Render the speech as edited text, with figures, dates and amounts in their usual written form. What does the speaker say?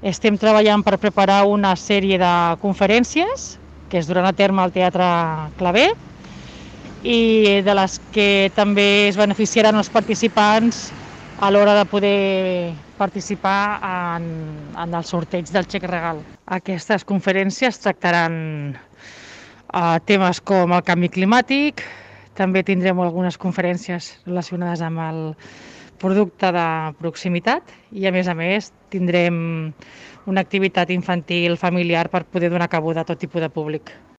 Estem treballant per preparar una sèrie de conferències que es duran a terme al Teatre Claver i de les que també es beneficiaran els participants a l'hora de poder participar en el sorteig del xec regal. Aquestes conferències tractaran temes com el canvi climàtic, també tindrem algunes conferències relacionades amb el producte de proximitat i, a més, tindrem una activitat infantil familiar per poder donar cabuda a tot tipus de públic.